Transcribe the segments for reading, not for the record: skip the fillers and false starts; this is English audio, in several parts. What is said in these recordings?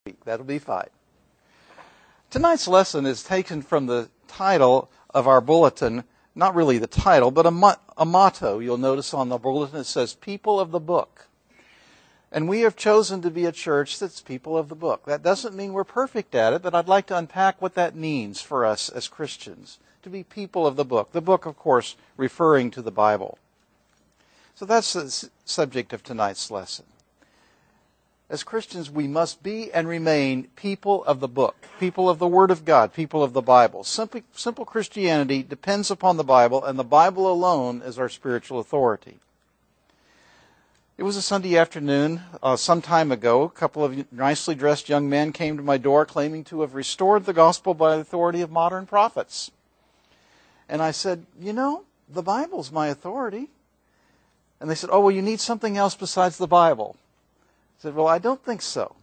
That'll be fine. Tonight's lesson is taken from the title of our bulletin. Not really the title, but a motto. You'll notice on the bulletin it says, People of the Book. And we have chosen to be a church that's people of the book. That doesn't mean we're perfect at it, but I'd like to unpack what that means for us as Christians, to be people of the book. The book, of course, referring to the Bible. So that's the subject of tonight's lesson. As Christians, we must be and remain people of the book, people of the Word of God, people of the Bible. Simple Christianity depends upon the Bible, and the Bible alone is our spiritual authority. It was a Sunday afternoon some time ago. A couple of nicely dressed young men came to my door claiming to have restored the gospel by the authority of modern prophets. And I said, the Bible's my authority. And they said, oh, well, you need something else besides the Bible. I said, well, I don't think so.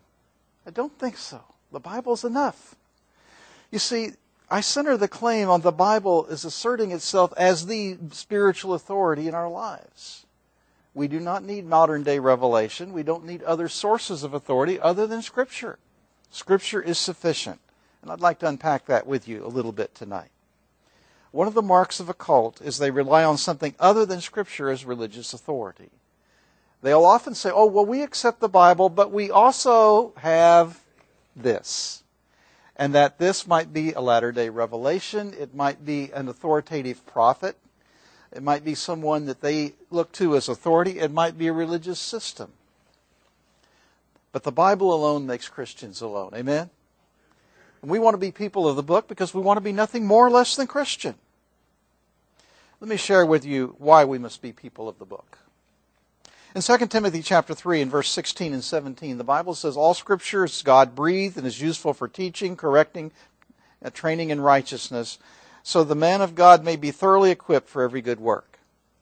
The Bible's enough. You see, I center the claim on the Bible as asserting itself as the spiritual authority in our lives. We do not need modern day revelation. We don't need other sources of authority other than Scripture. Scripture is sufficient. And I'd like to unpack that with you a little bit tonight. One of the marks of a cult is they rely on something other than Scripture as religious authority. They'll often say, oh, well, we accept the Bible, but we also have this. And that this might be a latter-day revelation. It might be an authoritative prophet. It might be someone that they look to as authority. It might be a religious system. But the Bible alone makes Christians alone. Amen? And we want to be people of the book because we want to be nothing more or less than Christian. Let me share with you why we must be people of the book. In 2 Timothy chapter 3 and verse 16 and 17, the Bible says, all Scripture is God-breathed and is useful for teaching, correcting, training in righteousness, so the man of God may be thoroughly equipped for every good work.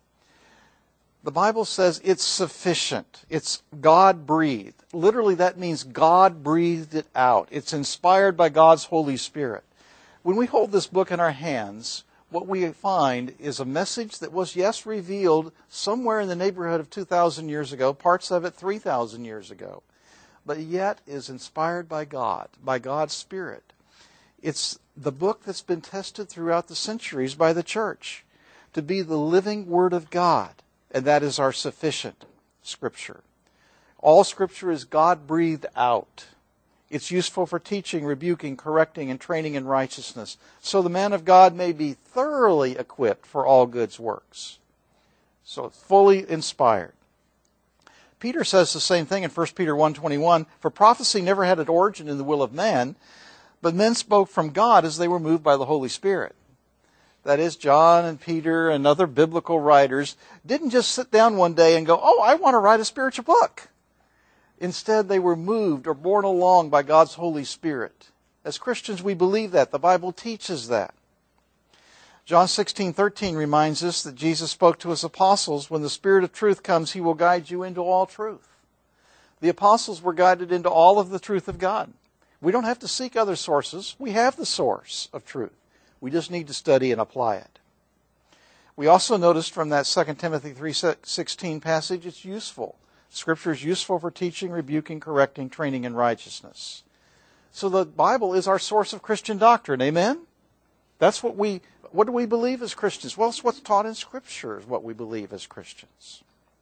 The Bible says it's sufficient. It's God-breathed. Literally, that means God breathed it out. It's inspired by God's Holy Spirit. When we hold this book in our hands, what we find is a message that was, yes, revealed somewhere in the neighborhood of 2,000 years ago, parts of it 3,000 years ago, but yet is inspired by God, by God's Spirit. It's the book that's been tested throughout the centuries by the church to be the living Word of God, and that is our sufficient Scripture. All Scripture is God-breathed out. It's useful for teaching, rebuking, correcting, and training in righteousness, so the man of God may be thoroughly equipped for all good works. So it's fully inspired. Peter says the same thing in 1 Peter 1:21, for prophecy never had an origin in the will of man, but men spoke from God as they were moved by the Holy Spirit. That is, John and Peter and other biblical writers didn't just sit down one day and go, oh, I want to write a spiritual book. Instead, they were moved or borne along by God's Holy Spirit. As Christians, we believe that. The Bible teaches that. John 16:13 reminds us that Jesus spoke to his apostles, when the Spirit of truth comes, he will guide you into all truth. The apostles were guided into all of the truth of God. We don't have to seek other sources. We have the source of truth. We just need to study and apply it. We also noticed from that 2 Timothy 3:16 passage, it's useful. Scripture is useful for teaching, rebuking, correcting, training in righteousness. So the Bible is our source of Christian doctrine. Amen? That's what do we believe as Christians? Well, it's what's taught in Scripture is what we believe as Christians.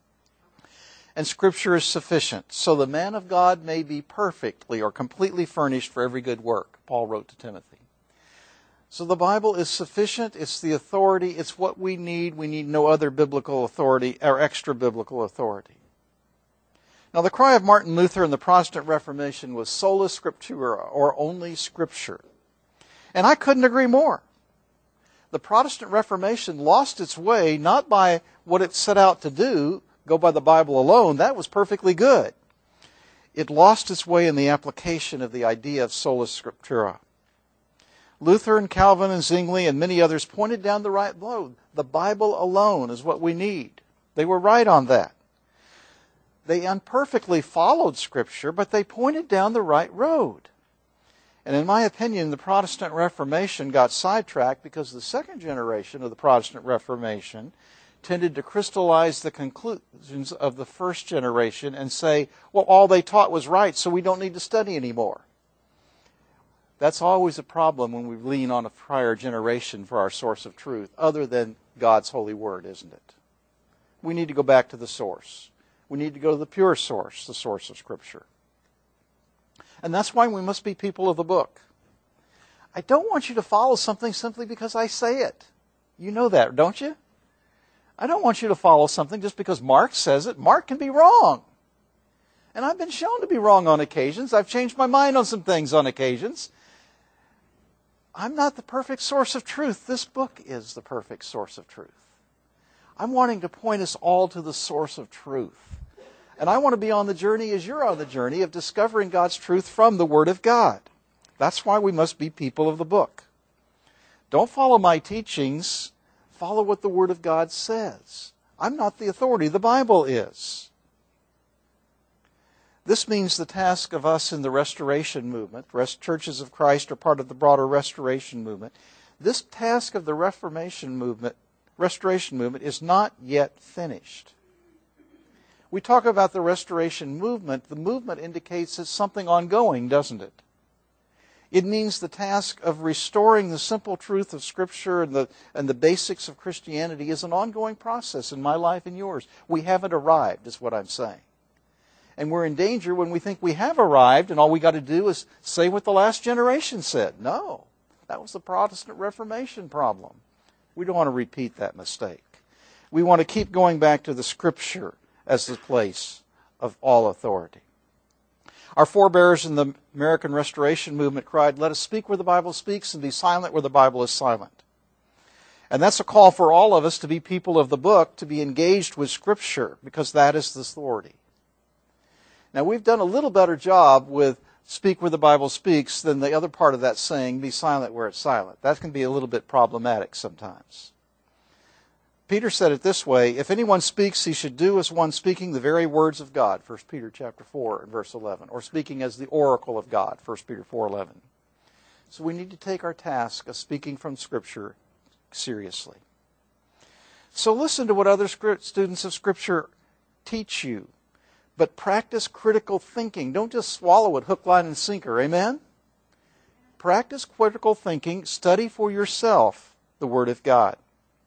And Scripture is sufficient, so the man of God may be perfectly or completely furnished for every good work, Paul wrote to Timothy. So the Bible is sufficient, it's the authority, it's what we need. We need no other biblical authority or extra biblical authority. Now, the cry of Martin Luther in the Protestant Reformation was sola scriptura, or only Scripture. And I couldn't agree more. The Protestant Reformation lost its way not by what it set out to do, go by the Bible alone. That was perfectly good. It lost its way in the application of the idea of sola scriptura. Luther and Calvin and Zwingli and many others pointed down the right road. The Bible alone is what we need. They were right on that. They imperfectly followed Scripture, but they pointed down the right road. And in my opinion, the Protestant Reformation got sidetracked because the second generation of the Protestant Reformation tended to crystallize the conclusions of the first generation and say, well, all they taught was right, so we don't need to study anymore. That's always a problem when we lean on a prior generation for our source of truth, other than God's holy word, isn't it? We need to go back to the source. We need to go to the pure source, the source of Scripture. And that's why we must be people of the book. I don't want you to follow something simply because I say it. You know that, don't you? I don't want you to follow something just because Mark says it. Mark can be wrong. And I've been shown to be wrong on occasions. I've changed my mind on some things on occasions. I'm not the perfect source of truth. This book is the perfect source of truth. I'm wanting to point us all to the source of truth. And I want to be on the journey as you're on the journey of discovering God's truth from the Word of God. That's why we must be people of the book. Don't follow my teachings. Follow what the Word of God says. I'm not the authority. The Bible is. This means the task of us in the Restoration Movement. Churches of Christ are part of the broader Restoration Movement. This task of the Restoration Movement is not yet finished. We talk about the Restoration Movement. The movement indicates it's something ongoing, doesn't it? It means the task of restoring the simple truth of Scripture and the basics of Christianity is an ongoing process in my life and yours. We haven't arrived, is what I'm saying. And we're in danger when we think we have arrived and all we got to do is say what the last generation said. No, that was the Protestant Reformation problem. We don't want to repeat that mistake. We want to keep going back to the Scripture as the place of all authority. Our forebears in the American Restoration Movement cried, "Let us speak where the Bible speaks and be silent where the Bible is silent." And that's a call for all of us to be people of the book, to be engaged with Scripture, because that is the authority. Now, we've done a little better job with speak where the Bible speaks than the other part of that saying, be silent where it's silent. That can be a little bit problematic sometimes. Peter said it this way, if anyone speaks, he should do as one speaking the very words of God, 1 Peter chapter 4 and verse 11, or speaking as the oracle of God, 1 Peter 4:11. So we need to take our task of speaking from Scripture seriously. So listen to what other students of Scripture teach you, but practice critical thinking. Don't just swallow it hook, line, and sinker, amen? Practice critical thinking, study for yourself the Word of God.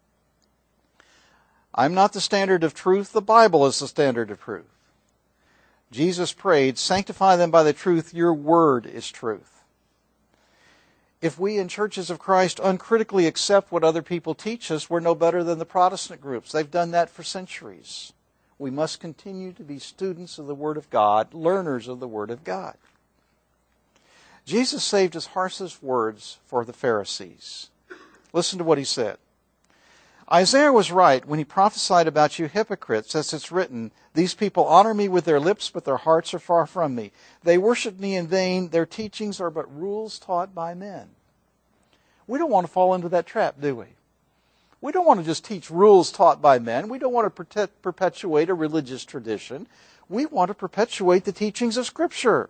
I'm not the standard of truth. The Bible is the standard of truth. Jesus prayed, sanctify them by the truth. Your word is truth. If we in churches of Christ uncritically accept what other people teach us, we're no better than the Protestant groups. They've done that for centuries. We must continue to be students of the Word of God, learners of the Word of God. Jesus saved his harshest words for the Pharisees. Listen to what he said. Isaiah was right when he prophesied about you hypocrites, as it's written, these people honor me with their lips, but their hearts are far from me. They worship me in vain. Their teachings are but rules taught by men. We don't want to fall into that trap, do we? We don't want to just teach rules taught by men. We don't want to perpetuate a religious tradition. We want to perpetuate the teachings of Scripture.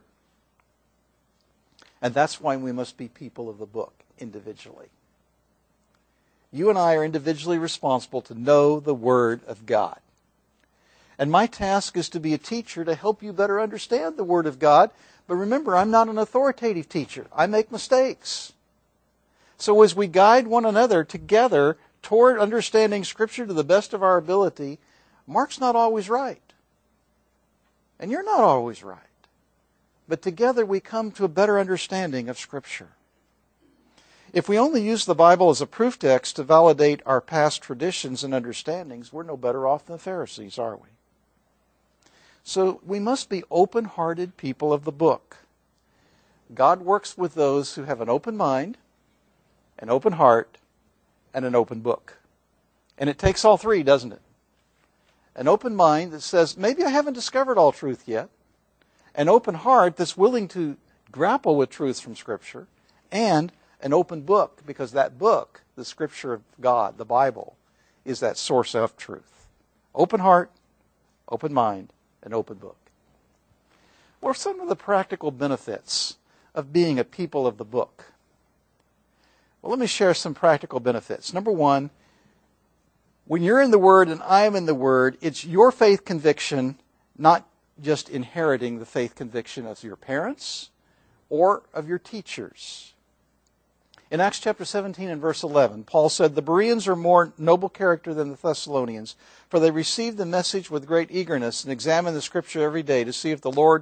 And that's why we must be people of the book individually. You and I are individually responsible to know the Word of God. And my task is to be a teacher to help you better understand the Word of God. But remember, I'm not an authoritative teacher. I make mistakes. So as we guide one another together toward understanding Scripture to the best of our ability, Mark's not always right. And you're not always right. But together we come to a better understanding of Scripture. If we only use the Bible as a proof text to validate our past traditions and understandings, we're no better off than the Pharisees, are we? So we must be open-hearted people of the book. God works with those who have an open mind, an open heart, and an open book. And it takes all three, doesn't it? An open mind that says, maybe I haven't discovered all truth yet. An open heart that's willing to grapple with truths from Scripture. And an open book, because that book, the Scripture of God, the Bible, is that source of truth. Open heart, open mind, and open book. What are some of the practical benefits of being a people of the book? Well, let me share some practical benefits. Number one, When you're in the Word and I am in the Word, it's your faith conviction, not just inheriting the faith conviction of your parents or of your teachers. In Acts chapter 17 and verse 11, Paul said, "The Bereans are more noble character than the Thessalonians, for they received the message with great eagerness and examined the Scripture every day to see if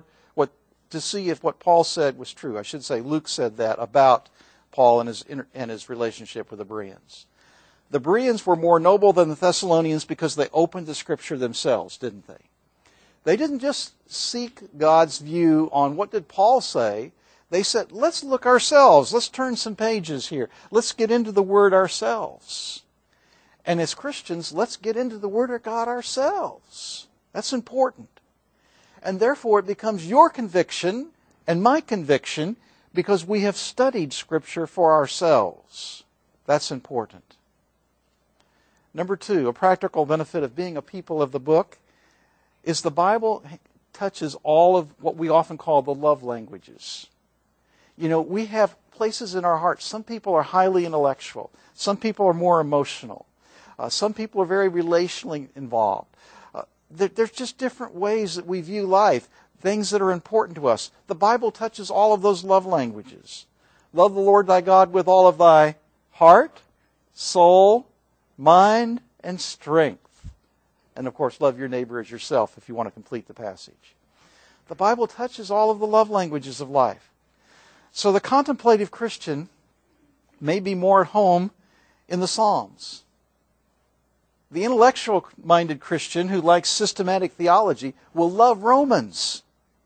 what Paul said was true." I should say Luke said that about Paul and his relationship with the Bereans. The Bereans were more noble than the Thessalonians because they opened the Scripture themselves, didn't they? They didn't just seek God's view on what did Paul say. They said, let's look ourselves. Let's turn some pages here. Let's get into the Word ourselves. And as Christians, let's get into the Word of God ourselves. That's important. And therefore it becomes your conviction and my conviction because we have studied Scripture for ourselves. That's important. Number 2, a practical benefit of being a people of the book is the Bible touches all of what we often call the love languages. You know, we have places in our hearts. Some people are highly intellectual. Some people are more emotional. Some people are very relationally involved. There's just different ways that we view life, things that are important to us. The Bible touches all of those love languages. Love the Lord thy God with all of thy heart, soul, mind, and strength. And of course, love your neighbor as yourself if you want to complete the passage. The Bible touches all of the love languages of life. So the contemplative Christian may be more at home in the Psalms. The intellectual-minded Christian who likes systematic theology will love Romans.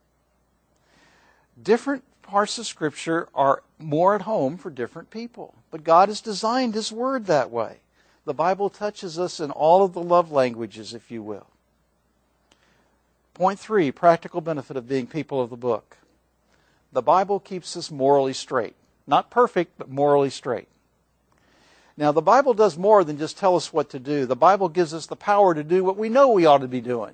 Different parts of Scripture are more at home for different people. But God has designed His Word that way. The Bible touches us in all of the love languages, if you will. Point 3, practical benefit of being people of the book. The Bible keeps us morally straight. Not perfect, but morally straight. Now, the Bible does more than just tell us what to do. The Bible gives us the power to do what we know we ought to be doing.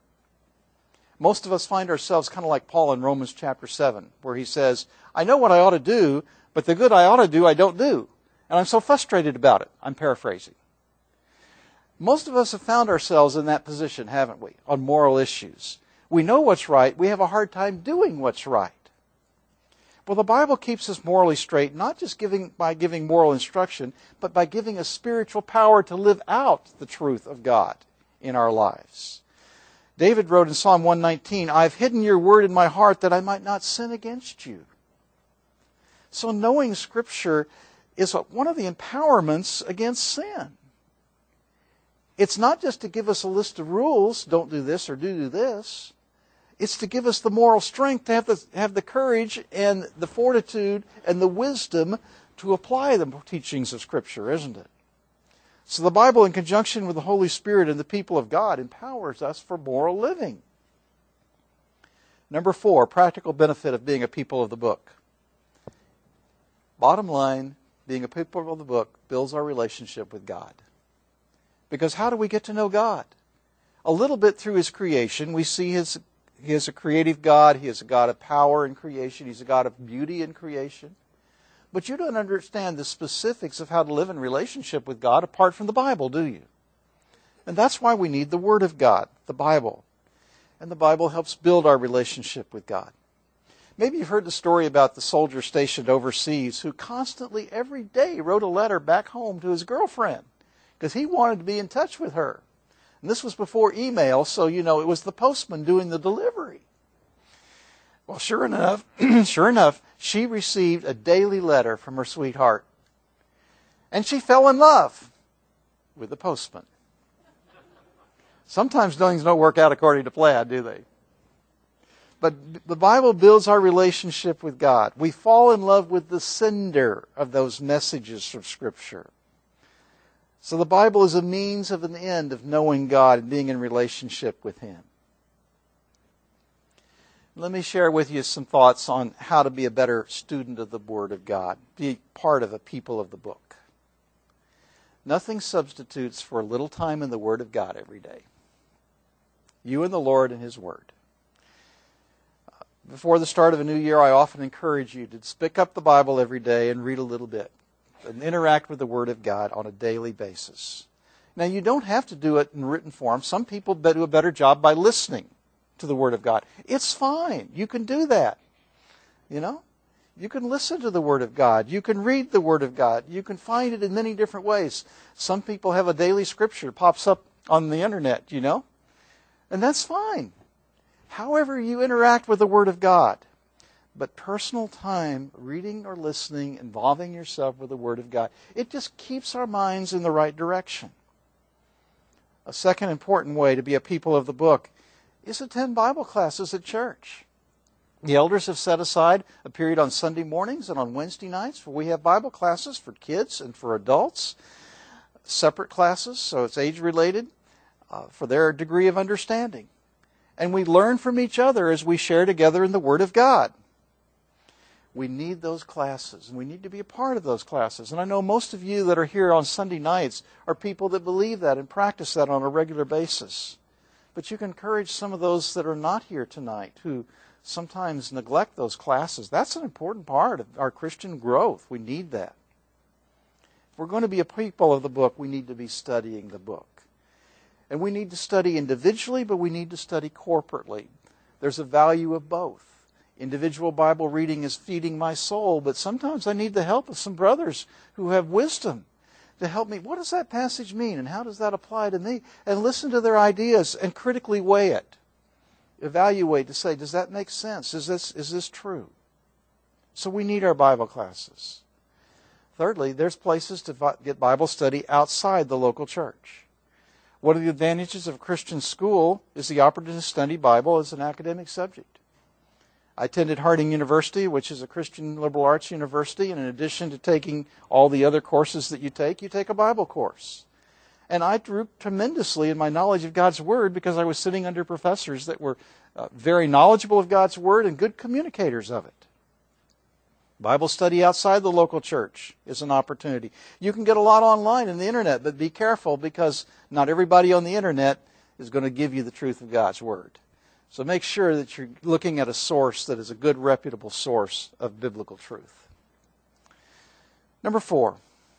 Most of us find ourselves kind of like Paul in Romans chapter 7, where he says, I know what I ought to do, but the good I ought to do, I don't do. And I'm so frustrated about it. I'm paraphrasing. Most of us have found ourselves in that position, haven't we, on moral issues. We know what's right. We have a hard time doing what's right. Well, the Bible keeps us morally straight, not just by giving moral instruction, but by giving us spiritual power to live out the truth of God in our lives. David wrote in Psalm 119, I've hidden your word in my heart that I might not sin against you. So knowing Scripture is one of the empowerments against sin. It's not just to give us a list of rules, don't do this or do this. It's to give us the moral strength to have the courage and the fortitude and the wisdom to apply the teachings of Scripture, isn't it? So the Bible, in conjunction with the Holy Spirit and the people of God, empowers us for moral living. Number 4, practical benefit of being a people of the book. Bottom line, being a people of the book builds our relationship with God. Because how do we get to know God? A little bit through His creation. We see He is a creative God. He is a God of power in creation. He's a God of beauty in creation. But you don't understand the specifics of how to live in relationship with God apart from the Bible, do you? And that's why we need the Word of God, the Bible. And the Bible helps build our relationship with God. Maybe you've heard the story about the soldier stationed overseas who constantly, every day, wrote a letter back home to his girlfriend because he wanted to be in touch with her. And this was before email, so, it was the postman doing the delivery. Well, sure enough, she received a daily letter from her sweetheart. And she fell in love with the postman. Sometimes things don't work out according to plan, do they? But the Bible builds our relationship with God. We fall in love with the sender of those messages from Scripture. So the Bible is a means of an end of knowing God and being in relationship with Him. Let me share with you some thoughts on how to be a better student of the Word of God, be part of a people of the book. Nothing substitutes for a little time in the Word of God every day. You and the Lord and His Word. Before the start of a new year, I often encourage you to pick up the Bible every day and read a little bit and interact with the Word of God on a daily basis. Now, you don't have to do it in written form. Some people do a better job by listening to the Word of God. It's fine. You can do that. You know? You can listen to the Word of God. You can read the Word of God. You can find it in many different ways. Some people have a daily scripture that pops up on the internet, you know? And that's fine. However you interact with the Word of God. But personal time, reading or listening, involving yourself with the Word of God, it just keeps our minds in the right direction. A second important way to be a people of the book is attend Bible classes at church. The elders have set aside a period on Sunday mornings and on Wednesday nights where we have Bible classes for kids and for adults. Separate classes, so it's age-related, for their degree of understanding. And we learn from each other as we share together in the Word of God. We need those classes, and we need to be a part of those classes. And I know most of you that are here on Sunday nights are people that believe that and practice that on a regular basis. But you can encourage some of those that are not here tonight who sometimes neglect those classes. That's an important part of our Christian growth. We need that. If we're going to be a people of the book, we need to be studying the book. And we need to study individually, but we need to study corporately. There's a value of both. Individual Bible reading is feeding my soul, but sometimes I need the help of some brothers who have wisdom to help me. What does that passage mean, and how does that apply to me? And listen to their ideas and critically weigh it. Evaluate to say, does that make sense? Is this true? So we need our Bible classes. Thirdly, there's places to get Bible study outside the local church. One of the advantages of a Christian school is the opportunity to study Bible as an academic subject. I attended Harding University, which is a Christian liberal arts university, and in addition to taking all the other courses that you take a Bible course. And I grew tremendously in my knowledge of God's Word because I was sitting under professors that were very knowledgeable of God's Word and good communicators of it. Bible study outside the local church is an opportunity. You can get a lot online in the internet, but be careful because not everybody on the internet is going to give you the truth of God's Word. So make sure that you're looking at a source that is a good, reputable source of biblical truth. Number 4,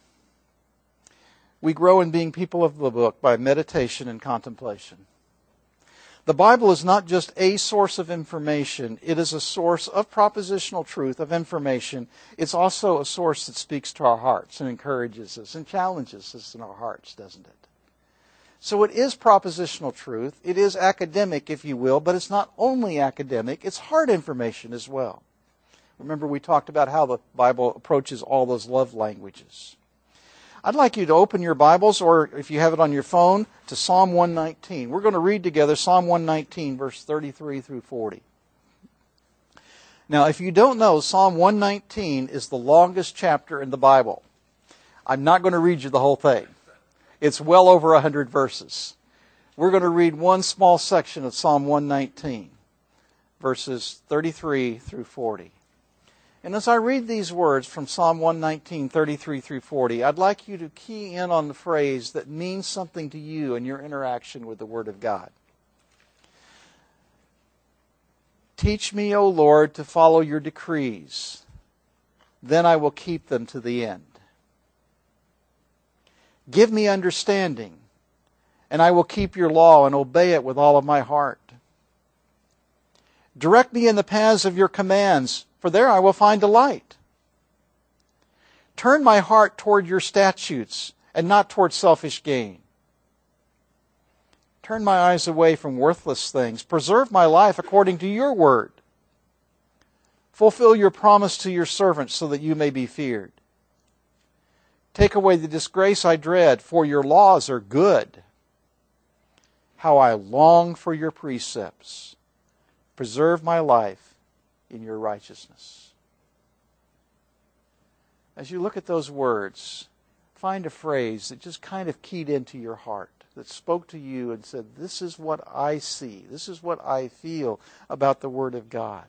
we grow in being people of the book by meditation and contemplation. The Bible is not just a source of information. It is a source of propositional truth, of information. It's also a source that speaks to our hearts and encourages us and challenges us in our hearts, doesn't it? So it is propositional truth. It is academic, if you will, but it's not only academic. It's hard information as well. Remember, we talked about how the Bible approaches all those love languages. I'd like you to open your Bibles, or if you have it on your phone, to Psalm 119. We're going to read together Psalm 119, verse 33 through 40. Now, if you don't know, Psalm 119 is the longest chapter in the Bible. I'm not going to read you the whole thing. It's well over 100 verses. We're going to read one small section of Psalm 119, verses 33 through 40. And as I read these words from Psalm 119, 33 through 40, I'd like you to key in on the phrase that means something to you in your interaction with the Word of God. Teach me, O Lord, to follow your decrees. Then I will keep them to the end. Give me understanding, and I will keep your law and obey it with all of my heart. Direct me in the paths of your commands, for there I will find delight. Turn my heart toward your statutes, and not toward selfish gain. Turn my eyes away from worthless things. Preserve my life according to your word. Fulfill your promise to your servant so that you may be feared. Take away the disgrace I dread, for your laws are good. How I long for your precepts. Preserve my life in your righteousness. As you look at those words, find a phrase that just kind of keyed into your heart, that spoke to you and said, this is what I see, this is what I feel about the Word of God.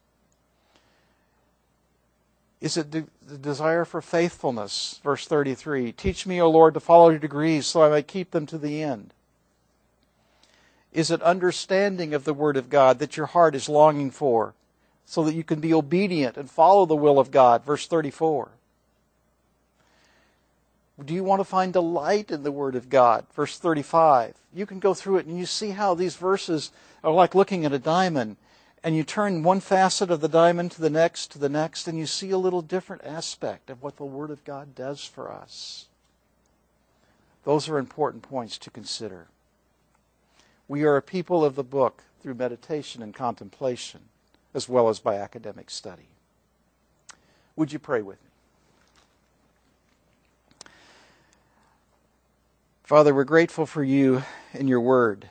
Is it the desire for faithfulness? Verse 33, teach me, O Lord, to follow your decrees so I may keep them to the end. Is it understanding of the Word of God that your heart is longing for so that you can be obedient and follow the will of God? Verse 34. Do you want to find delight in the Word of God? Verse 35. You can go through it and you see how these verses are like looking at a diamond. And you turn one facet of the diamond to the next, and you see a little different aspect of what the Word of God does for us. Those are important points to consider. We are a people of the book through meditation and contemplation, as well as by academic study. Would you pray with me? Father, we're grateful for you and your Word.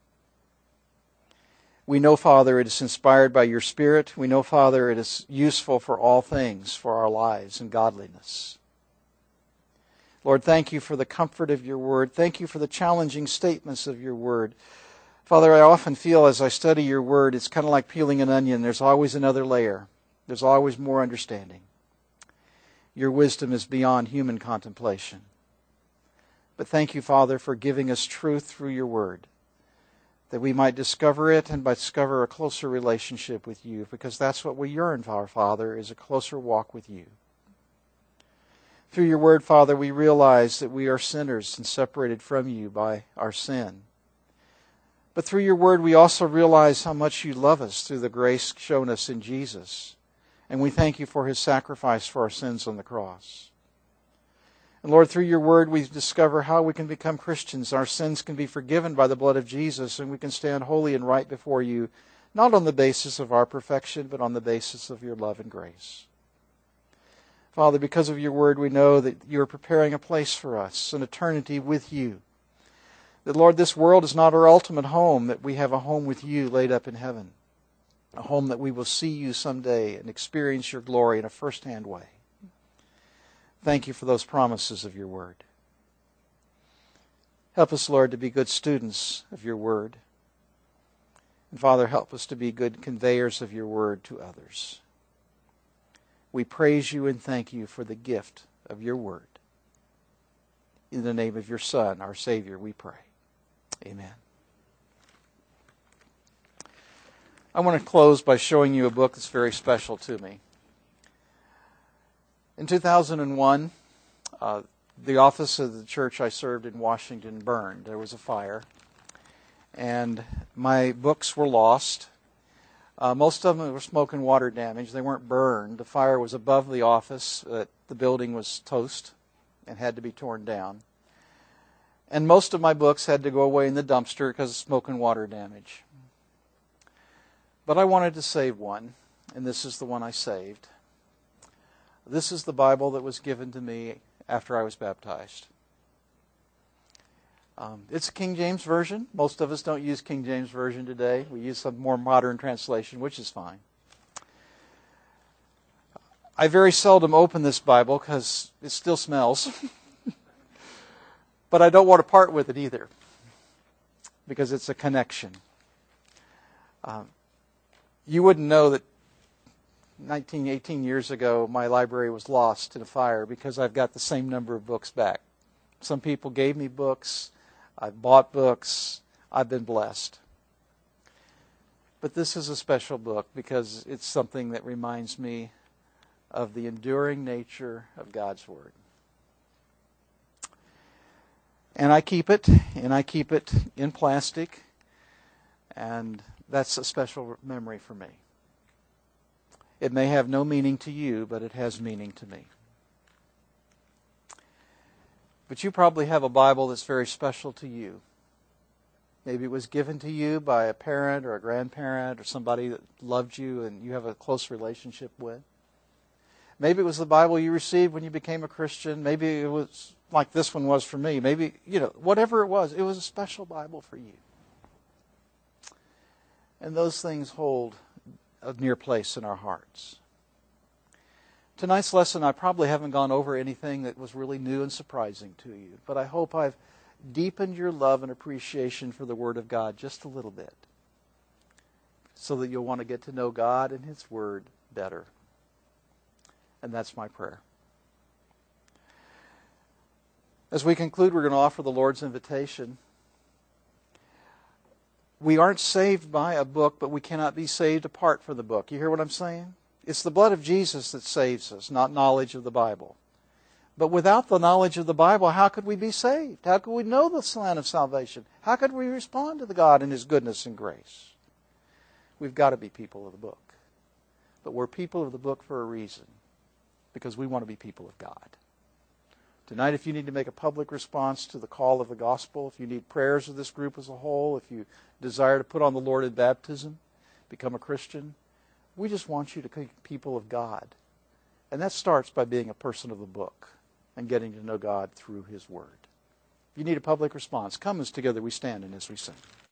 We know, Father, it is inspired by your Spirit. We know, Father, it is useful for all things, for our lives and godliness. Lord, thank you for the comfort of your Word. Thank you for the challenging statements of your Word. Father, I often feel as I study your Word, it's kind of like peeling an onion. There's always another layer. There's always more understanding. Your wisdom is beyond human contemplation. But thank you, Father, for giving us truth through your Word, that we might discover it and discover a closer relationship with you, because that's what we yearn for, Father, is a closer walk with you. Through your Word, Father, we realize that we are sinners and separated from you by our sin. But through your Word, we also realize how much you love us through the grace shown us in Jesus. And we thank you for his sacrifice for our sins on the cross. And Lord, through your Word, we discover how we can become Christians. Our sins can be forgiven by the blood of Jesus, and we can stand holy and right before you, not on the basis of our perfection, but on the basis of your love and grace. Father, because of your Word, we know that you are preparing a place for us, an eternity with you. That, Lord, this world is not our ultimate home, that we have a home with you laid up in heaven, a home that we will see you someday and experience your glory in a first-hand way. Thank you for those promises of your Word. Help us, Lord, to be good students of your Word. And Father, help us to be good conveyors of your Word to others. We praise you and thank you for the gift of your Word. In the name of your Son, our Savior, we pray. Amen. I want to close by showing you a book that's very special to me. In 2001, the office of the church I served in Washington burned. There was a fire, and my books were lost. Most of them were smoke and water damage. They weren't burned. The fire was above the office. The building was toast and had to be torn down. And most of my books had to go away in the dumpster because of smoke and water damage. But I wanted to save one, and this is the one I saved. This is the Bible that was given to me after I was baptized. It's a King James Version. Most of us don't use King James Version today. We use some more modern translation, which is fine. I very seldom open this Bible because it still smells. But I don't want to part with it either, because it's a connection. You wouldn't know that 18 years ago, my library was lost in a fire because I've got the same number of books back. Some people gave me books. I've bought books. I've been blessed. But this is a special book because it's something that reminds me of the enduring nature of God's Word. And I keep it in plastic, and that's a special memory for me. It may have no meaning to you, but it has meaning to me. But you probably have a Bible that's very special to you. Maybe it was given to you by a parent or a grandparent or somebody that loved you and you have a close relationship with. Maybe it was the Bible you received when you became a Christian. Maybe it was like this one was for me. Maybe, whatever it was a special Bible for you. And those things hold a near place in our hearts. Tonight's lesson, I probably haven't gone over anything that was really new and surprising to you, but I hope I've deepened your love and appreciation for the Word of God just a little bit, so that you'll want to get to know God and His Word better. And that's my prayer. As we conclude, we're going to offer the Lord's invitation. We aren't saved by a book, but we cannot be saved apart from the book. You hear what I'm saying? It's the blood of Jesus that saves us, not knowledge of the Bible. But without the knowledge of the Bible, how could we be saved? How could we know the plan of salvation? How could we respond to the God and His goodness and grace? We've got to be people of the book. But we're people of the book for a reason, because we want to be people of God. Tonight, if you need to make a public response to the call of the gospel, if you need prayers of this group as a whole, if you desire to put on the Lord in baptism, become a Christian, we just want you to be people of God. And that starts by being a person of the book and getting to know God through His Word. If you need a public response, come as together we stand and as we sing.